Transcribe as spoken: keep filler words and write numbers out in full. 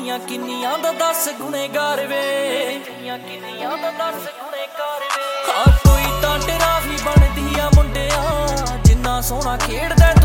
ਦੁਨੀਆ ਕਿੰਨੀਆਂ ਦਾ ਦਸ ਗੁਨੇਗਾਰ ਵੇ, ਦੁਨੀਆ ਕਿੰਨੀਆਂ ਦਾ ਦਸ ਗੁਨੇਗਾਰ ਵੇ। ਹਾਂ ਕੋਈ ਤਾਂ ਟਰਾਫੀ ਬਣਦੀ ਆ ਮੁੰਡਿਆ, ਜਿੰਨਾ ਸੋਹਣਾ ਖੇਡਦਾ